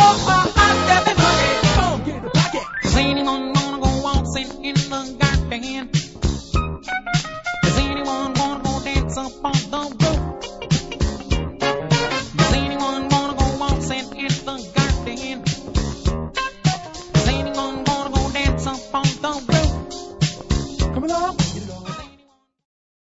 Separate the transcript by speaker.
Speaker 1: Does anyone wanna go waltzing in the garden? Does anyone wanna go dance up on the roof? Does anyone wanna go waltzing in the garden? Does anyone wanna go dance up on the roof? Come along.